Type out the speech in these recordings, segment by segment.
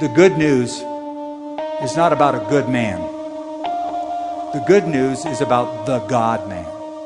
The good news is not about a good man. The good news is about the God-man.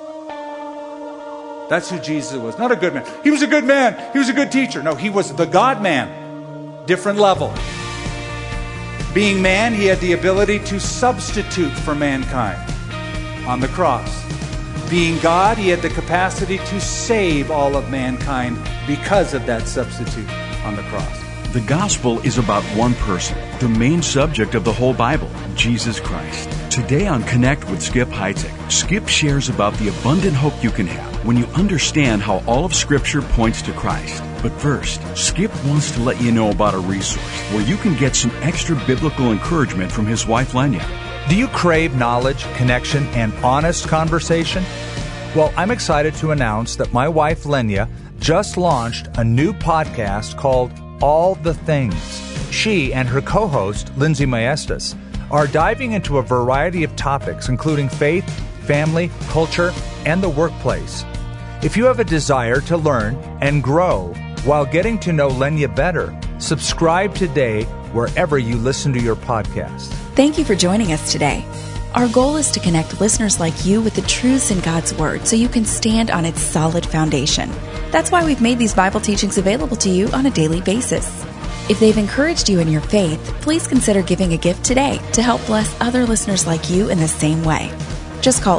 That's who Jesus was. Not a good man. He was a good man. He was a good teacher. No, he was the God-man. Different level. Being man, he had the ability to substitute for mankind on the cross. Being God, he had the capacity to save all of mankind because of that substitute on the cross. The gospel is about one person, the main subject of the whole Bible, Jesus Christ. Today on Connect with Skip Heitzig, Skip shares about the abundant hope you can have when you understand how all of Scripture points to Christ. But first, Skip wants to let you know about a resource where you can get some extra biblical encouragement from his wife, Lenya. Do you crave knowledge, connection, and honest conversation? Well, I'm excited to announce that my wife, Lenya, just launched a new podcast called All the Things. She and her co-host, Lindsay Maestas, are diving into a variety of topics, including faith, family, culture, and the workplace. If you have a desire to learn and grow while getting to know Lenya better, subscribe today wherever you listen to your podcast. Thank you for joining us today. Our goal is to connect listeners like you with the truths in God's Word so you can stand on its solid foundation. That's why we've made these Bible teachings available to you on a daily basis. If they've encouraged you in your faith, please consider giving a gift today to help bless other listeners like you in the same way. Just call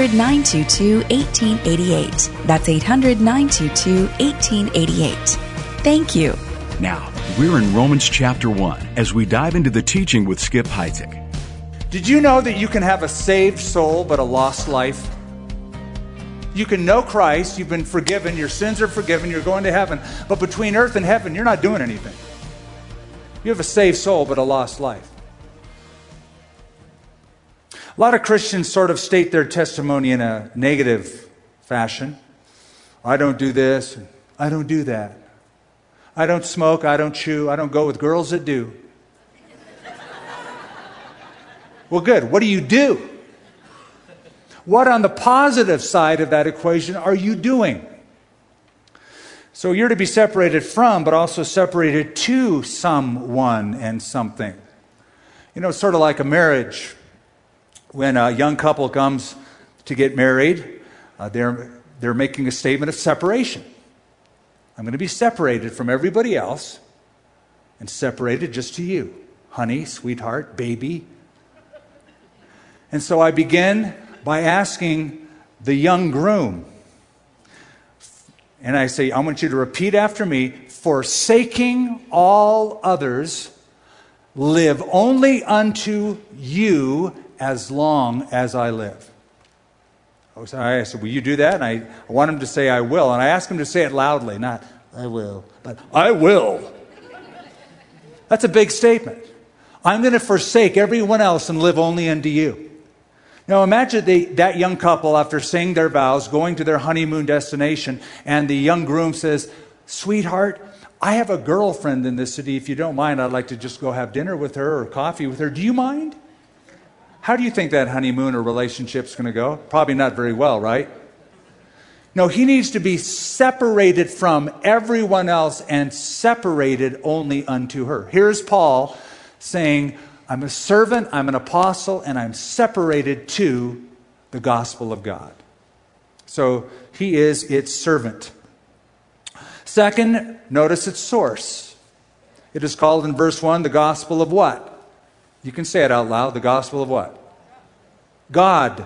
800-922-1888. That's 800-922-1888. Thank you. Now, we're in Romans chapter 1 as we dive into the teaching with Skip Heitzig. Did you know that you can have a saved soul but a lost life? You can know Christ, you've been forgiven, your sins are forgiven, you're going to heaven, but between earth and heaven, you're not doing anything. You have a saved soul but a lost life. A lot of Christians sort of state their testimony in a negative fashion. I don't do this, I don't do that. I don't smoke, I don't chew, I don't go with girls that do. Well, good. What do you do? What on the positive side of that equation are you doing? So you're to be separated from, but also separated to someone and something. You know, it's sort of like a marriage. When a young couple comes to get married, they're making a statement of separation. I'm going to be separated from everybody else and separated just to you, honey, sweetheart, baby. And so I begin by asking the young groom, and I say, I want you to repeat after me, forsaking all others, live only unto you as long as I live. I said, will you do that? And I want him to say, I will. And I ask him to say it loudly, not, I will, but I will. That's a big statement. I'm going to forsake everyone else and live only unto you. Now imagine that young couple, after saying their vows, going to their honeymoon destination, and the young groom says, sweetheart, I have a girlfriend in this city. If you don't mind, I'd like to just go have dinner with her or coffee with her. Do you mind? How do you think that honeymoon or relationship's going to go? Probably not very well, right? No, he needs to be separated from everyone else and separated only unto her. Here's Paul saying, I'm a servant, I'm an apostle, and I'm separated to the gospel of God. So he is its servant. Second, notice its source. It is called in verse 1 the gospel of what? You can say it out loud. The gospel of what? God.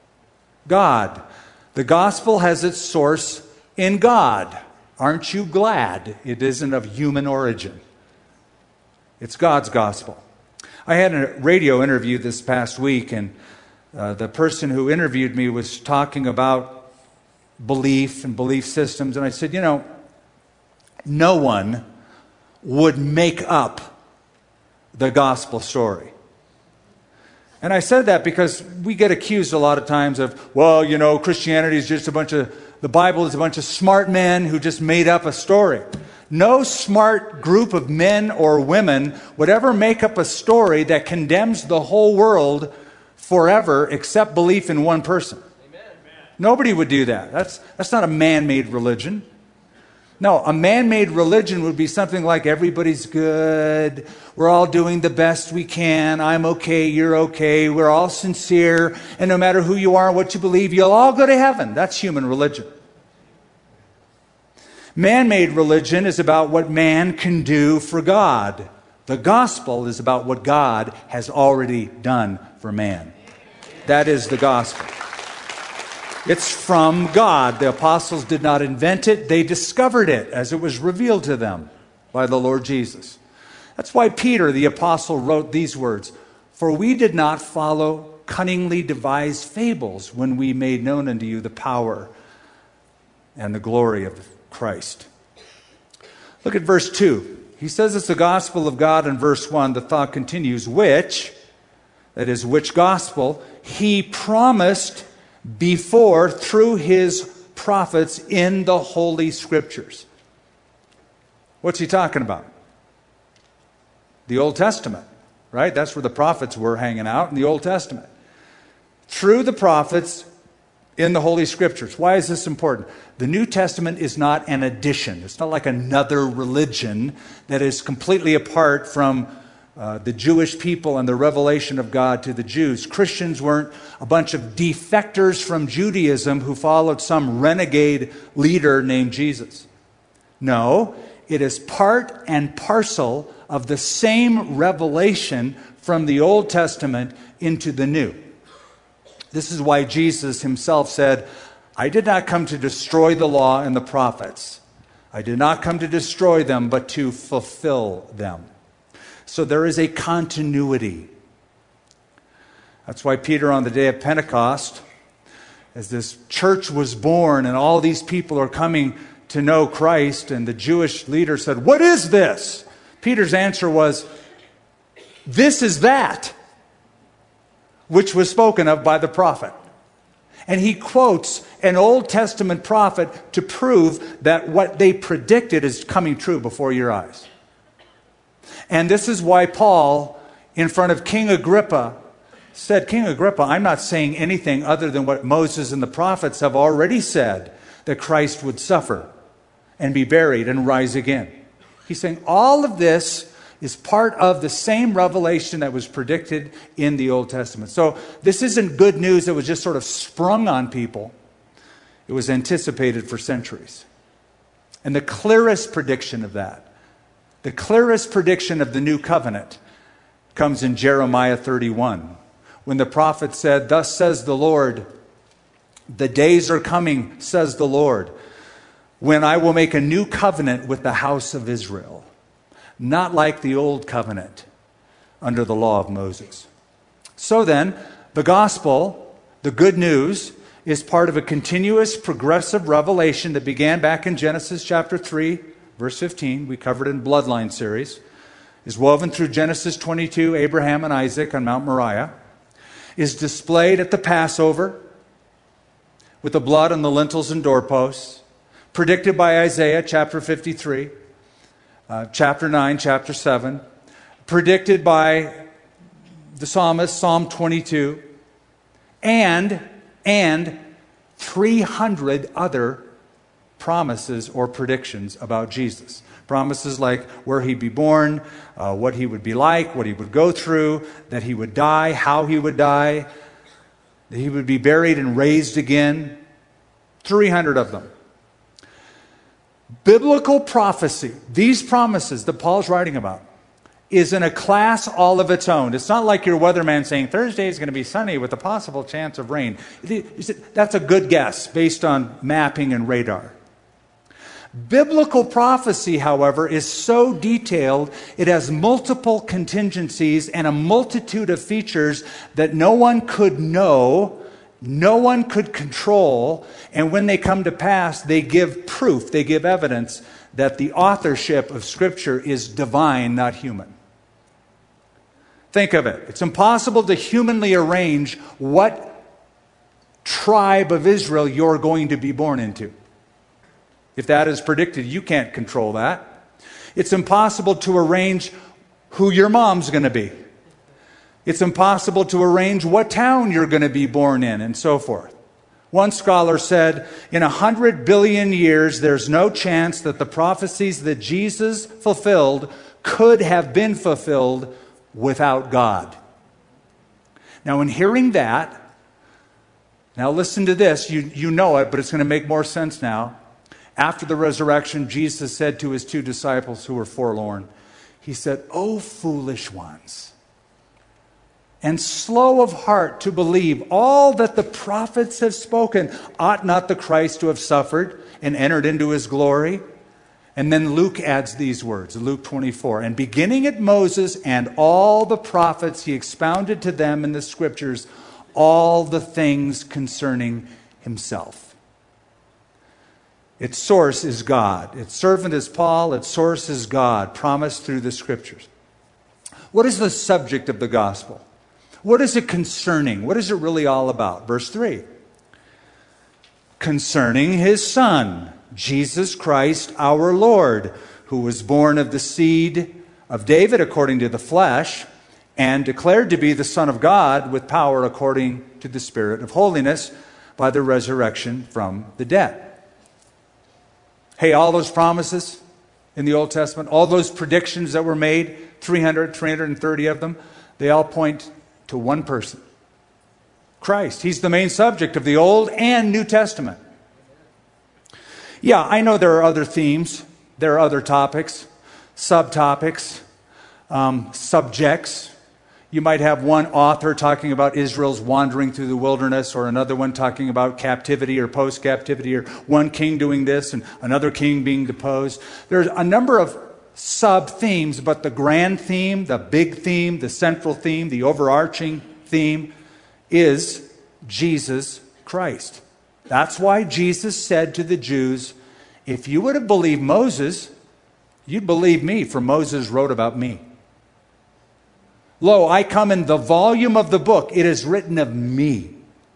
God. The gospel has its source in God. Aren't you glad it isn't of human origin? It's God's gospel. I had a radio interview this past week, and the person who interviewed me was talking about belief and belief systems, and I said, you know, no one would make up the gospel story. And I said that because we get accused a lot of times of, well, you know, Christianity is just the Bible is a bunch of smart men who just made up a story. No smart group of men or women would ever make up a story that condemns the whole world forever except belief in one person. Amen. Nobody would do that. That's not a man-made religion. No, a man-made religion would be something like everybody's good, we're all doing the best we can, I'm okay, you're okay, we're all sincere, and no matter who you are, what you believe, you'll all go to heaven. That's human religion. Man-made religion is about what man can do for God. The gospel is about what God has already done for man. That is the gospel. It's from God. The apostles did not invent it. They discovered it as it was revealed to them by the Lord Jesus. That's why Peter, the apostle, wrote these words, "For we did not follow cunningly devised fables when we made known unto you the power and the glory of Christ." Look at verse 2. He says it's the gospel of God in verse 1. The thought continues, which, that is, which gospel, he promised before through his prophets in the Holy Scriptures. What's he talking about? The Old Testament, right? That's where the prophets were hanging out, in the Old Testament. Through the prophets in the Holy Scriptures. Why is this important? The New Testament is not an addition. It's not like another religion that is completely apart from the Jewish people and the revelation of God to the Jews. Christians weren't a bunch of defectors from Judaism who followed some renegade leader named Jesus. No, it is part and parcel of the same revelation from the Old Testament into the New. This is why Jesus himself said, "I did not come to destroy the law and the prophets. I did not come to destroy them, but to fulfill them." So there is a continuity. That's why Peter, on the day of Pentecost, as this church was born and all these people are coming to know Christ, and the Jewish leader said, "What is this?" Peter's answer was, "This is that which was spoken of by the prophet." And he quotes an Old Testament prophet to prove that what they predicted is coming true before your eyes. And this is why Paul, in front of King Agrippa, said, "King Agrippa, I'm not saying anything other than what Moses and the prophets have already said, that Christ would suffer and be buried and rise again." He's saying all of this is part of the same revelation that was predicted in the Old Testament. So this isn't good news that was just sort of sprung on people. It was anticipated for centuries. And the clearest prediction of that, the clearest prediction of the new covenant, comes in Jeremiah 31, when the prophet said, "Thus says the Lord, the days are coming, says the Lord, when I will make a new covenant with the house of Israel, not like the old covenant under the law of Moses." So then, the gospel, the good news, is part of a continuous progressive revelation that began back in Genesis chapter 3, verse 15. We covered it in Bloodline series. Is woven through Genesis 22, Abraham and Isaac on Mount Moriah. Is displayed at the Passover with the blood on the lintels and doorposts. Predicted by Isaiah chapter 53. Chapter 9, chapter 7, predicted by the psalmist, Psalm 22, and 300 other promises or predictions about Jesus. Promises like where he'd be born, what he would be like, what he would go through, that he would die, how he would die, that he would be buried and raised again. 300 of them. Biblical prophecy, these promises that Paul's writing about, is in a class all of its own. It's not like your weatherman saying Thursday is going to be sunny with a possible chance of rain. That's a good guess based on mapping and radar. Biblical prophecy, however, is so detailed, it has multiple contingencies and a multitude of features that no one could know, no one could control, and when they come to pass, they give proof, they give evidence that the authorship of Scripture is divine, not human. Think of it. It's impossible to humanly arrange what tribe of Israel you're going to be born into. If that is predicted, you can't control that. It's impossible to arrange who your mom's going to be. It's impossible to arrange what town you're going to be born in, and so forth. One scholar said, in 100 billion years, there's no chance that the prophecies that Jesus fulfilled could have been fulfilled without God. Now, in hearing that, now listen to this. You know it, but it's going to make more sense now. After the resurrection, Jesus said to his 2 disciples who were forlorn, he said, "O foolish ones, and slow of heart to believe all that the prophets have spoken. Ought not the Christ to have suffered and entered into his glory?" And then Luke adds these words, Luke 24, "And beginning at Moses and all the prophets, he expounded to them in the scriptures all the things concerning himself." Its source is God. Its servant is Paul. Its source is God, promised through the scriptures. What is the subject of the gospel? What is it concerning? What is it really all about? Verse 3. Concerning his Son, Jesus Christ our Lord, who was born of the seed of David according to the flesh, and declared to be the Son of God with power according to the Spirit of holiness by the resurrection from the dead. Hey, all those promises in the Old Testament, all those predictions that were made, 330 of them, they all point to one person, Christ. He's the main subject of the Old and New Testament. Yeah, I know there are other themes, there are other topics, subtopics, subjects. You might have one author talking about Israel's wandering through the wilderness, or another one talking about captivity or post-captivity, or one king doing this and another king being deposed. There's a number of sub-themes, but the grand theme, the big theme, the central theme, the overarching theme is Jesus Christ. That's why Jesus said to the Jews, if you would have believed Moses, you'd believe me, for Moses wrote about me. Lo, I come in the volume of the book. It is written of me.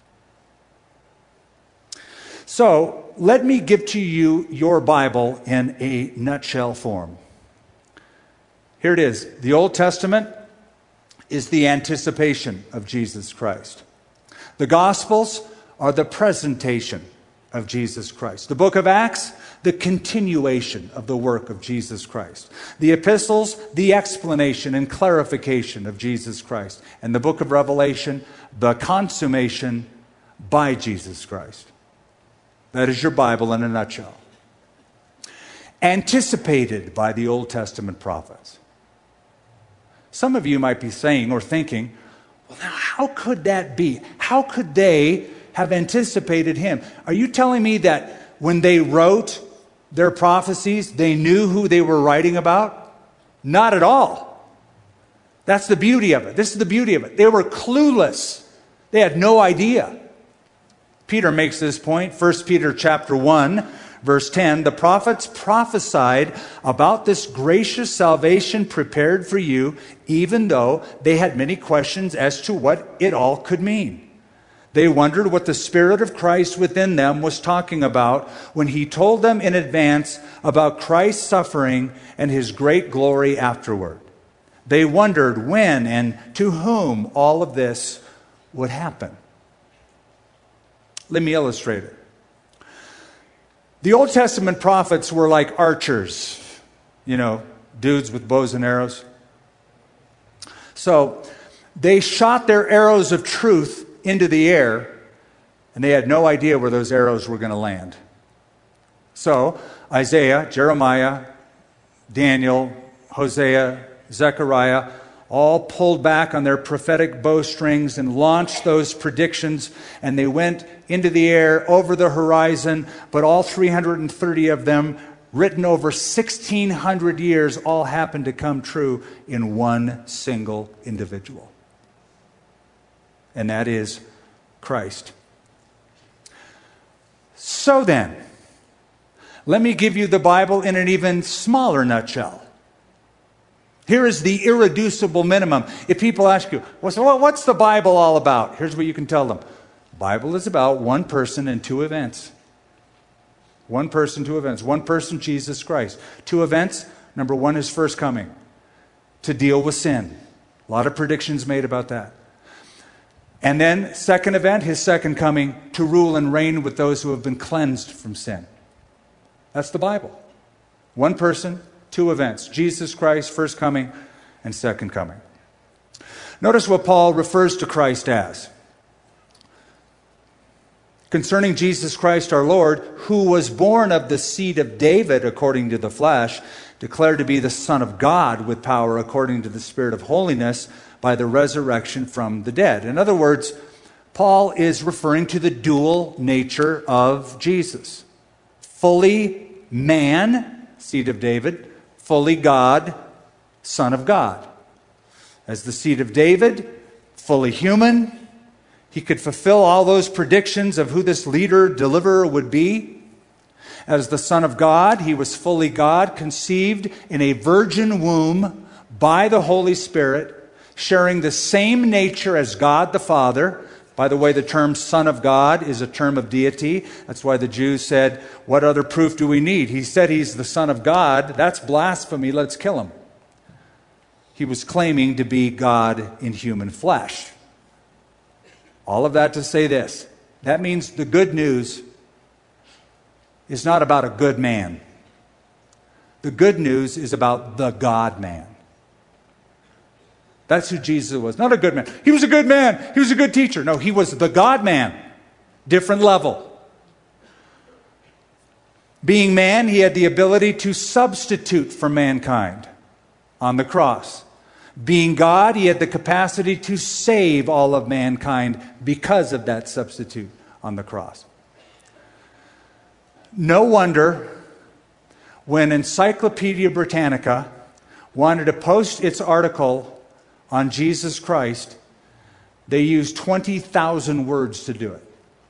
So, let me give to you your Bible in a nutshell form. Here it is. The Old Testament is the anticipation of Jesus Christ. The Gospels are the presentation of Jesus Christ. The book of Acts, the continuation of the work of Jesus Christ. The epistles, the explanation and clarification of Jesus Christ. And the book of Revelation, the consummation by Jesus Christ. That is your Bible in a nutshell. Anticipated by the Old Testament prophets. Some of you might be saying or thinking, well, now how could that be? How could they have anticipated him? Are you telling me that when they wrote their prophecies, they knew who they were writing about? Not at all. That's the beauty of it. This is the beauty of it. They were clueless. They had no idea. Peter makes this point, 1 Peter chapter 1, verse 10. The prophets prophesied about this gracious salvation prepared for you, even though they had many questions as to what it all could mean. They wondered what the Spirit of Christ within them was talking about when he told them in advance about Christ's suffering and his great glory afterward. They wondered when and to whom all of this would happen. Let me illustrate it. The Old Testament prophets were like archers, dudes with bows and arrows. So they shot their arrows of truth into the air, and they had no idea where those arrows were going to land. So Isaiah, Jeremiah, Daniel, Hosea, Zechariah all pulled back on their prophetic bowstrings and launched those predictions, and they went into the air over the horizon, but all 330 of them, written over 1,600 years, all happened to come true in one single individual. And that is Christ. So then, let me give you the Bible in an even smaller nutshell. Here is the irreducible minimum. If people ask you, well, what's the Bible all about? Here's what you can tell them. The Bible is about one person and two events. One person, two events. One person, Jesus Christ. Two events. Number one, his first coming to deal with sin. A lot of predictions made about that. And then, second event, his second coming, to rule and reign with those who have been cleansed from sin. That's the Bible. One person, two events. Jesus Christ, first coming and second coming. Notice what Paul refers to Christ as. Concerning Jesus Christ our Lord, who was born of the seed of David according to the flesh, declared to be the Son of God with power according to the Spirit of holiness, by the resurrection from the dead. In other words, Paul is referring to the dual nature of Jesus. Fully man, seed of David, fully God, Son of God. As the seed of David, fully human, he could fulfill all those predictions of who this leader, deliverer would be. As the Son of God, he was fully God, conceived in a virgin womb by the Holy Spirit, sharing the same nature as God the Father. By the way, the term Son of God is a term of deity. That's why the Jews said, what other proof do we need? He said he's the Son of God. That's blasphemy. Let's kill him. He was claiming to be God in human flesh. All of that to say this. That means the good news is not about a good man. The good news is about the God-man. That's who Jesus was. Not a good man. He was a good man. He was a good teacher. No, he was the God-man. Different level. Being man, he had the ability to substitute for mankind on the cross. Being God, he had the capacity to save all of mankind because of that substitute on the cross. No wonder when Encyclopedia Britannica wanted to post its article on Jesus Christ, they used 20,000 words to do it.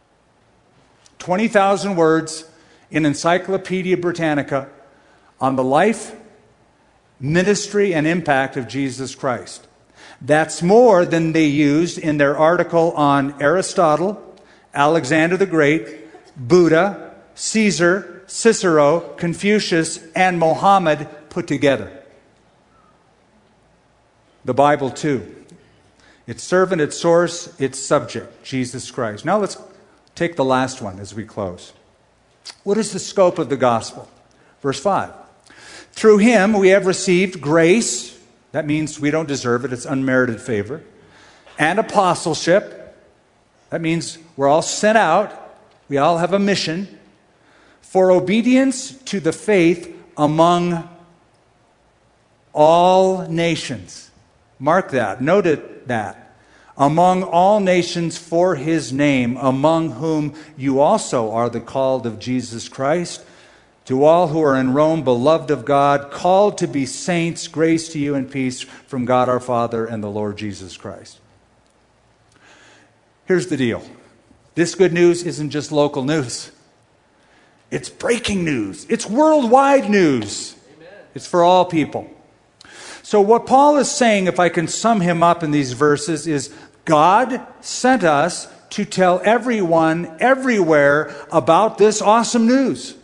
20,000 words in Encyclopedia Britannica on the life, ministry, and impact of Jesus Christ. That's more than they used in their article on Aristotle, Alexander the Great, Buddha, Caesar, Cicero, Confucius, and Mohammed put together. The Bible too. Its servant, its source, its subject, Jesus Christ. Now let's take the last one as we close. What is the scope of the gospel? Verse 5. Through him we have received grace. That means we don't deserve it. It's unmerited favor. And apostleship. That means we're all sent out. We all have a mission. For obedience to the faith among all nations. Mark that. Note it, that. Among all nations for his name, among whom you also are the called of Jesus Christ. To all who are in Rome, beloved of God, called to be saints, grace to you and peace from God our Father and the Lord Jesus Christ. Here's the deal. This good news isn't just local news. It's breaking news. It's worldwide news. Amen. It's for all people. So what Paul is saying, if I can sum him up in these verses, is God sent us to tell everyone, everywhere, about this awesome news.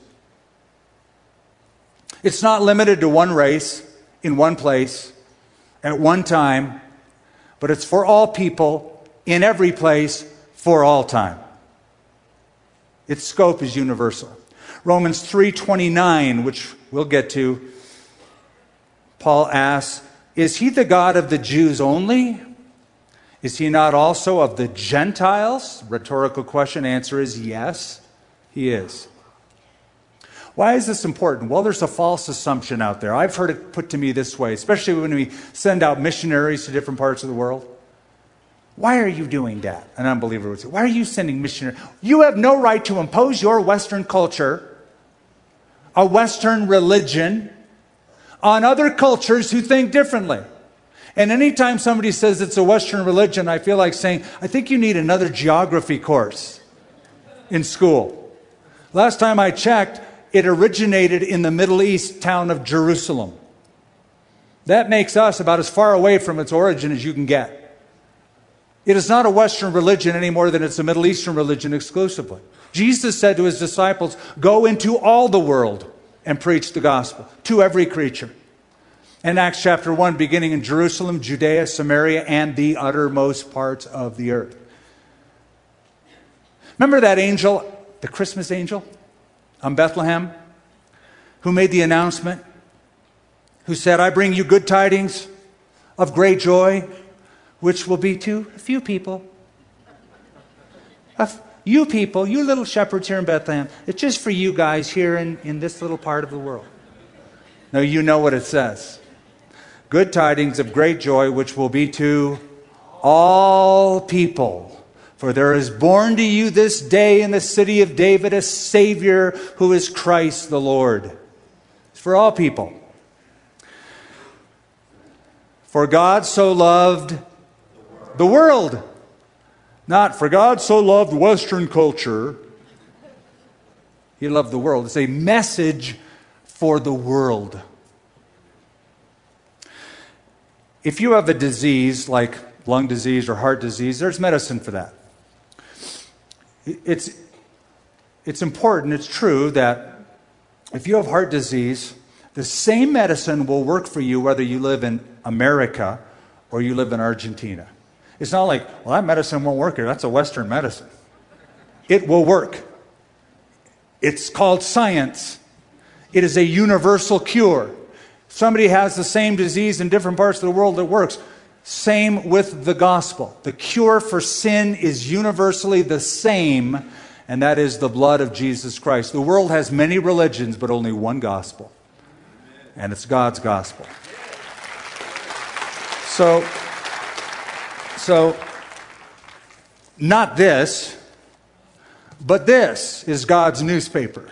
It's not limited to one race, in one place, at one time, but it's for all people, in every place, for all time. Its scope is universal. Romans 3:29, which we'll get to, Paul asks, is he the God of the Jews only? Is he not also of the Gentiles? Rhetorical question. Answer is yes, he is. Why is this important? Well, there's a false assumption out there. I've heard it put to me this way, especially when we send out missionaries to different parts of the world. Why are you doing that? An unbeliever would say, why are you sending missionaries? You have no right to impose your Western culture, a Western religion, on other cultures who think differently. And anytime somebody says it's a Western religion, I feel like saying, I think you need another geography course in school. Last time I checked, it originated in the Middle East town of Jerusalem. That makes us about as far away from its origin as you can get. It is not a Western religion any more than it's a Middle Eastern religion exclusively. Jesus said to his disciples, go into all the world and preach the gospel to every creature. In Acts chapter 1, beginning in Jerusalem, Judea, Samaria, and the uttermost parts of the earth. Remember that angel, the Christmas angel on Bethlehem, who made the announcement, who said, I bring you good tidings of great joy, which will be to a few people. You people, you little shepherds here in Bethlehem. It's just for you guys here in this little part of the world. No, you know what it says. Good tidings of great joy, which will be to all people. For there is born to you this day in the city of David a Savior who is Christ the Lord. It's for all people. For God so loved the world. Not for God so loved Western culture. He loved the world. It's a message for the world. If you have a disease like lung disease or heart disease, there's medicine for that. It's important, it's true that if you have heart disease, the same medicine will work for you whether you live in America or you live in Argentina. It's not like, well, that medicine won't work here. That's a Western medicine. It will work. It's called science. It is a universal cure. If somebody has the same disease in different parts of the world, it works. Same with the gospel. The cure for sin is universally the same, and that is the blood of Jesus Christ. The world has many religions, but only one gospel, and it's God's gospel. So, not this, but this is God's newspaper.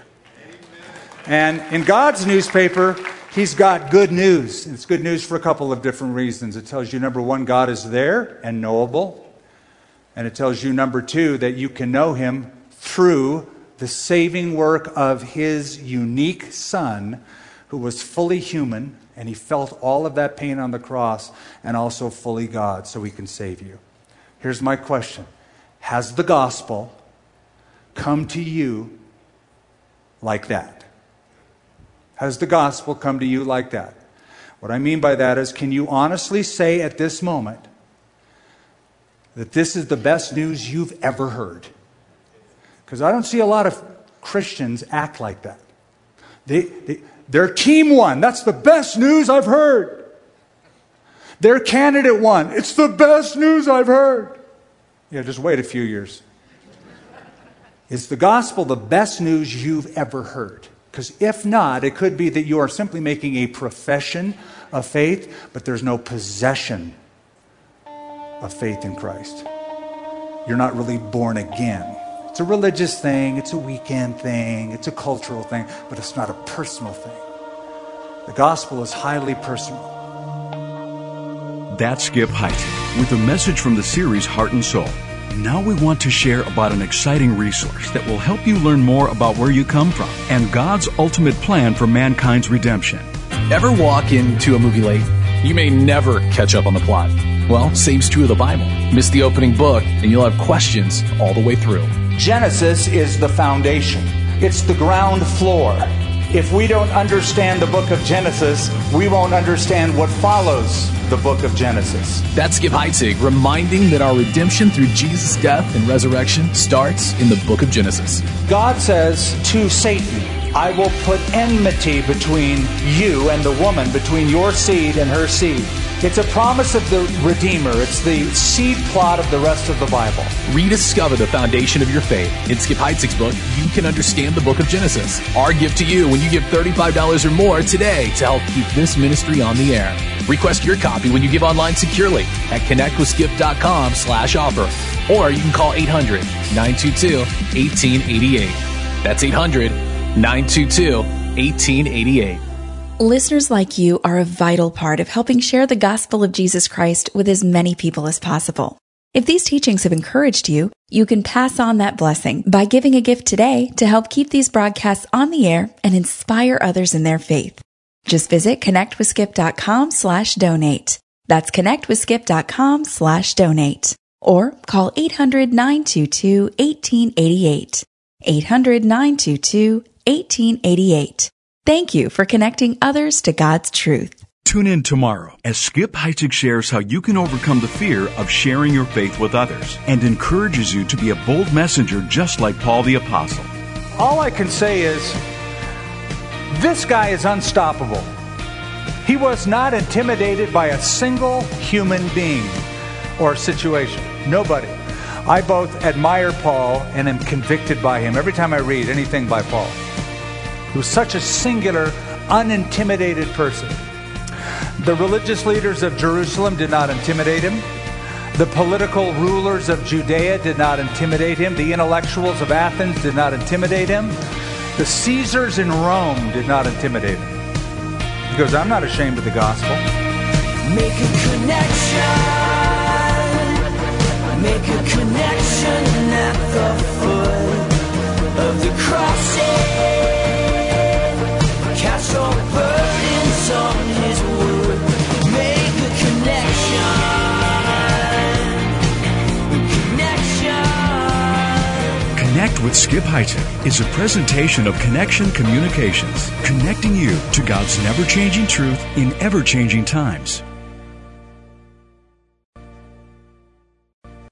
And in God's newspaper, He's got good news. It's good news for a couple of different reasons. It tells you, number one, God is there and knowable. And it tells you, number two, that you can know Him through the saving work of His unique Son, who was fully human, and He felt all of that pain on the cross, and also fully God, so He can save you. Here's my question. Has the gospel come to you like that? Has the gospel come to you like that? What I mean by that is, can you honestly say at this moment that this is the best news you've ever heard? Because I don't see a lot of Christians act like that. They're team one. That's the best news I've heard. They're candidate one. It's the best news I've heard. Yeah, just wait a few years. Is the gospel the best news you've ever heard? Because if not, it could be that you are simply making a profession of faith, but there's no possession of faith in Christ. You're not really born again. It's a religious thing, it's a weekend thing, it's a cultural thing, but it's not a personal thing. The gospel is highly personal. That's Skip Heitzig with a message from the series Heart and Soul. Now we want to share about an exciting resource that will help you learn more about where you come from and God's ultimate plan for mankind's redemption. Ever walk into a movie late? You may never catch up on the plot. Well, same's true of the Bible. Miss the opening book and you'll have questions all the way through. Genesis is the foundation. It's the ground floor. If we don't understand the book of Genesis, we won't understand what follows the book of Genesis. That's Skip Heitzig reminding that our redemption through Jesus' death and resurrection starts in the book of Genesis. God says to Satan, I will put enmity between you and the woman, between your seed and her seed. It's a promise of the Redeemer. It's the seed plot of the rest of the Bible. Rediscover the foundation of your faith. In Skip Heitzig's book, You Can Understand the Book of Genesis. Our gift to you when you give $35 or more today to help keep this ministry on the air. Request your copy when you give online securely at connectwithskip.com/offer. Or you can call 800-922-1888. That's 800-922-1888. Listeners like you are a vital part of helping share the gospel of Jesus Christ with as many people as possible. If these teachings have encouraged you, you can pass on that blessing by giving a gift today to help keep these broadcasts on the air and inspire others in their faith. Just visit connectwithskip.com/donate. That's connectwithskip.com/donate. Or call 800-922-1888. 800-922-1888. Thank you for connecting others to God's truth. Tune in tomorrow as Skip Heitzig shares how you can overcome the fear of sharing your faith with others and encourages you to be a bold messenger just like Paul the Apostle. All I can say is, this guy is unstoppable. He was not intimidated by a single human being or situation. Nobody. I both admire Paul and am convicted by him every time I read anything by Paul. He was such a singular, unintimidated person. The religious leaders of Jerusalem did not intimidate him. The political rulers of Judea did not intimidate him. The intellectuals of Athens did not intimidate him. The Caesars in Rome did not intimidate him. He goes, I'm not ashamed of the gospel. Make a connection. Make a connection at the foot of the cross. Cast all burdens on his wood. Make a connection. Connect with Skip Heitzig is a presentation of Connection Communications, connecting you to God's never-changing truth in ever-changing times.